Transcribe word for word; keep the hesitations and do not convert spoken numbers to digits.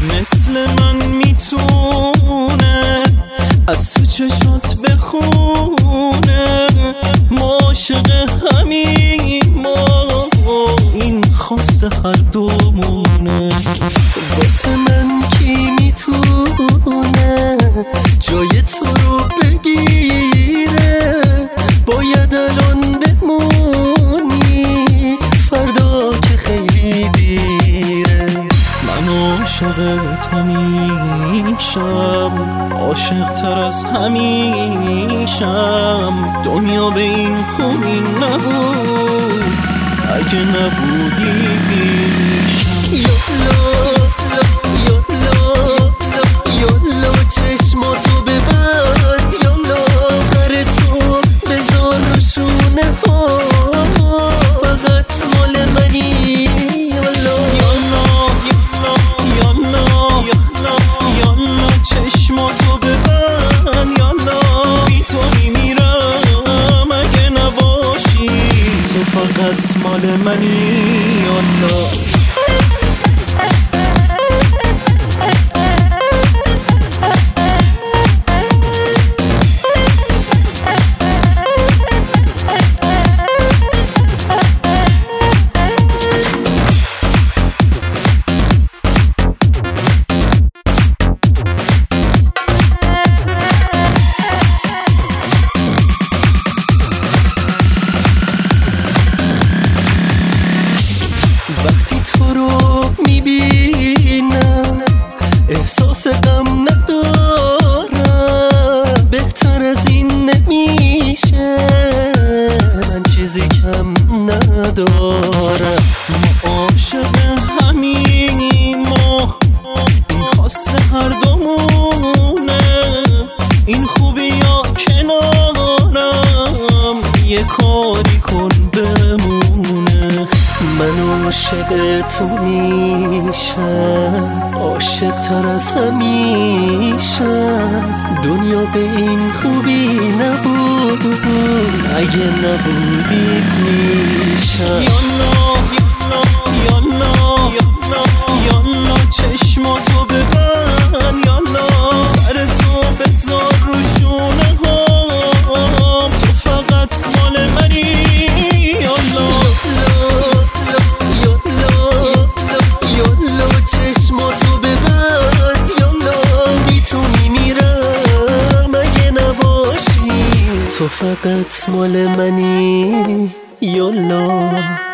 مثل من میتونه از تو چشات بخونه؟ ما عاشق همین، ما این خواست هر دومونه. واسه من کی میتونه جای تو رو بگیره؟ باید الان بمونی، فردا که خیلی دیره. من عاشق تو میشم، عاشق تر از همیشم. دنیا به این خوبی نبود اگه نبودی پیشم. یالا یالا یالا چشماتو ببند، یالا سر تو بذار رو شونه ها، فقط مال منی. یالا یالا یالا یالا یالا چشماتو ببند، یالا بی تو میمیرم اگه نباشی، تو فقط مال منی. یالا وقتی تو رو میبینم احساس غم ندارم، بهتر از این نمیشه، من چیزی کم ندارم. ما عاشق همینیم، ما این خواست هر دومونه. این خوبی یا کنارم، یه کاری کن بمونه. من عاشق تو میشم، عاشق تر از همیشم. دنیا به این خوبی نبود اگه نبودی پیشم. یالا یالا یالا یالا یالا چشماتو ببند، یالا سر تو بذار رو شونه ها، تو فقط مال منی. یالا چشماتو ببند، یالا بی تو میمیرم اگه نباشی، تو فقط مال منی. یالا